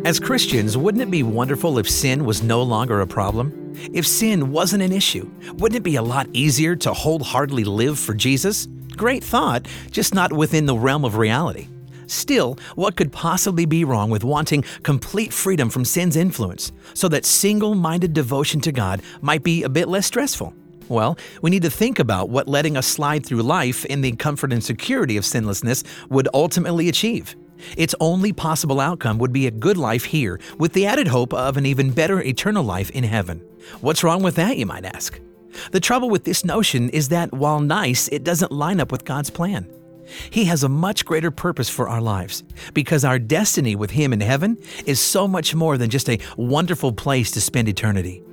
As Christians, wouldn't it be wonderful if sin was no longer a problem? If sin wasn't an issue, wouldn't it be a lot easier to wholeheartedly live for Jesus? Great thought, just not within the realm of reality. Still, what could possibly be wrong with wanting complete freedom from sin's influence so that single-minded devotion to God might be a bit less stressful? Well, we need to think about what letting us slide through life in the comfort and security of sinlessness would ultimately achieve. Its only possible outcome would be a good life here, with the added hope of an even better eternal life in heaven. What's wrong with that, you might ask? The trouble with this notion is that while nice, it doesn't line up with God's plan. He has a much greater purpose for our lives, because our destiny with Him in heaven is so much more than just a wonderful place to spend eternity.